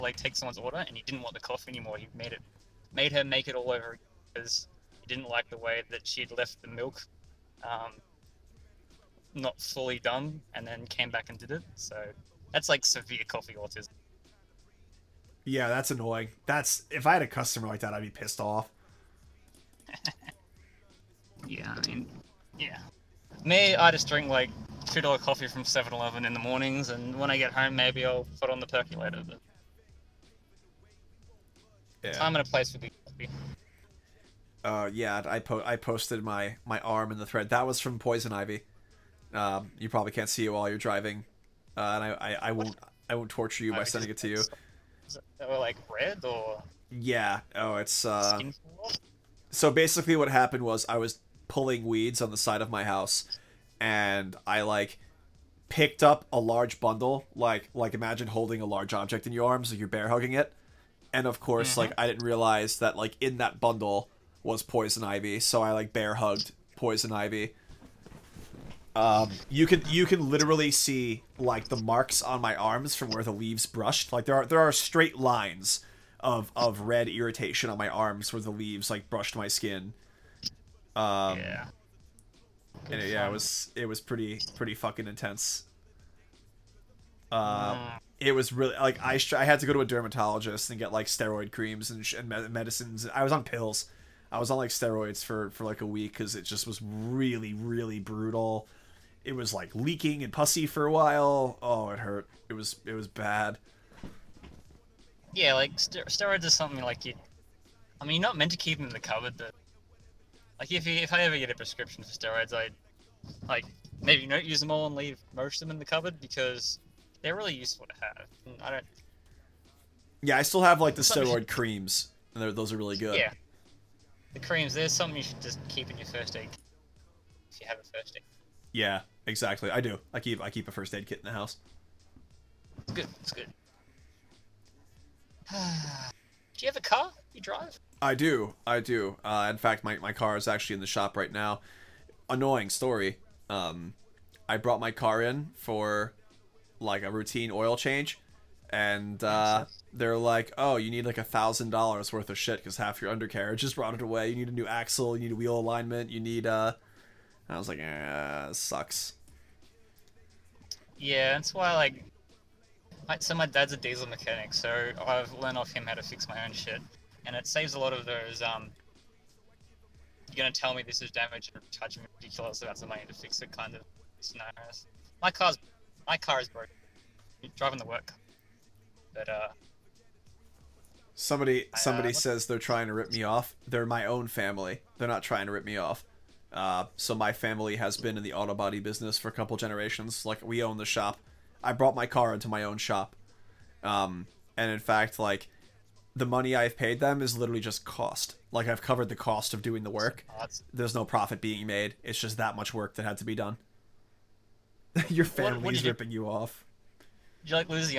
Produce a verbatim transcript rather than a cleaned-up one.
like take someone's order and he didn't want the coffee anymore. He made it, made her make it all over because he didn't like the way that she'd left the milk, um, not fully done, and then came back and did it. So that's like severe coffee autism. Yeah, that's annoying. That's if I had a customer like that, I'd be pissed off. Yeah, I mean, yeah. Me, I just drink like two dollar coffee from Seven Eleven in the mornings, and when I get home, maybe I'll put on the percolator. But Yeah. time and a place for the coffee. Uh, yeah, I po- I posted my my arm in the thread. That was from Poison Ivy. Um, you probably can't see it while you're driving, uh, and I, I, I won't I won't torture you by sending it to you. Is it, or like red or Yeah. Oh, it's uh. skin? So basically, what happened was I was pulling weeds on the side of my house, and I like picked up a large bundle, like like imagine holding a large object in your arms, like you're bear hugging it, and of course, Mm-hmm. like I didn't realize that like in that bundle was poison ivy, so I like bear hugged poison ivy. Um, you can you can literally see like the marks on my arms from where the leaves brushed. Like there are there are straight lines of of red irritation on my arms where the leaves like brushed my skin. Um, Yeah. and it, yeah, it was it was pretty pretty fucking intense. Uh, Mm. it was really like I str- I had to go to a dermatologist and get like steroid creams and, sh- and med- medicines. I was on pills. I was on like steroids for for like a week because it just was really really brutal. It was like leaking and pussy for a while. Oh, it hurt. It was it was bad. Yeah, like ster- steroids is something like you. I mean, you're not meant to keep them in the cupboard, but like if you, if I ever get a prescription for steroids, I like maybe not use them all and leave most of them in the cupboard because they're really useful to have. And I don't. Yeah, I still have like the Something- steroid creams, and they're- those are really good. Yeah, the creams. There's something you should just keep in your first aid kit if you have a first aid. Yeah, exactly. I do. I keep I keep a first aid kit in the house. It's good. It's good. Do you have a car? You drive? I do. I do. Uh, in fact, my, my car is actually in the shop right now. Annoying story. Um, I brought my car in for like a routine oil change, and uh, they're like, "Oh, you need like a thousand dollars worth of shit because half your undercarriage is rotted away. You need a new axle. You need a wheel alignment. You need uh." I was like, "Eh, this sucks." Yeah, that's why like. I, so my dad's a diesel mechanic, so I've learned off him how to fix my own shit, and it saves a lot of those. Um, you're gonna tell me this is damaged and charge me ridiculous amounts of money to fix it kind of scenarios. My car's my car is broken. Driving the work, but uh, Somebody somebody uh, says they're trying to rip me off. They're my own family. They're not trying to rip me off. Uh, so my family has been in the auto body business for a couple generations. Like we own the shop. I brought my car into my own shop. Um, and in fact, like the money I've paid them is literally just cost. Like I've covered the cost of doing the work. oh, it's- There's no profit being made. It's just that much work that had to be done. Your what did family's you- ripping you off. did you like lose the